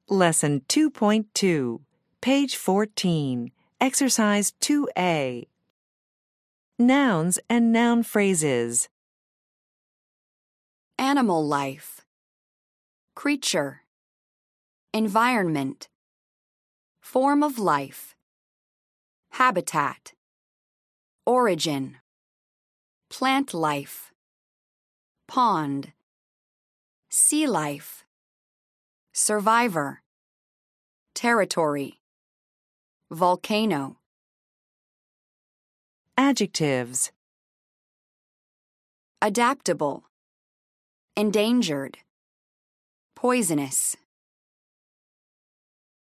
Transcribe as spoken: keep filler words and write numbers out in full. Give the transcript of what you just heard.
Lesson two point two, page fourteen, Exercise two A. Nouns and noun phrases. Animal life, creature, environment, form of life, habitat, origin, plant life, pond, sea life, survivor, territory, volcano. Adjectives. Adaptable, endangered, poisonous.